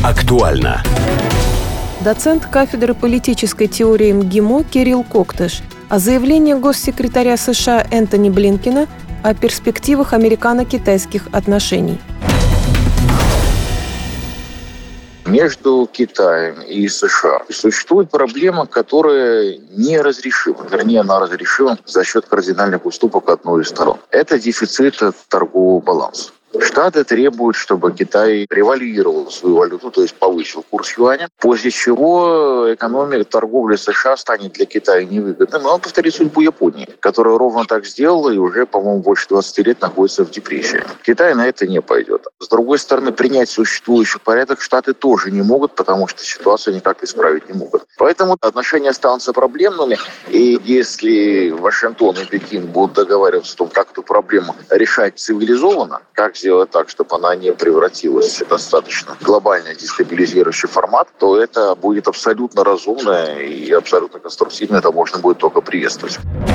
Актуально. Доцент кафедры политической теории МГИМО Кирилл Коктыш о заявлении госсекретаря США Энтони Блинкена о перспективах американо-китайских отношений. Между Китаем и США существует проблема, которая неразрешима. Вернее, она разрешима за счет кардинальных уступок одной из сторон. Это дефицит торгового баланса. Штаты требуют, чтобы Китай ревальвировал свою валюту, то есть повысил курс юаня, после чего экономика торговли США станет для Китая невыгодной. Но он повторит судьбу Японии, которая ровно так сделала и уже, по-моему, больше 20 лет находится в депрессии. Китай на это не пойдет. С другой стороны, принять существующий порядок Штаты тоже не могут, потому что ситуацию никак исправить не могут. Поэтому отношения останутся проблемными. И если Вашингтон и Пекин будут договариваться о том, как эту проблему решать цивилизованно, как сделать так, чтобы она не превратилась в достаточно глобально дестабилизирующий формат, то это будет абсолютно разумно и абсолютно конструктивно. Это можно будет только приветствовать.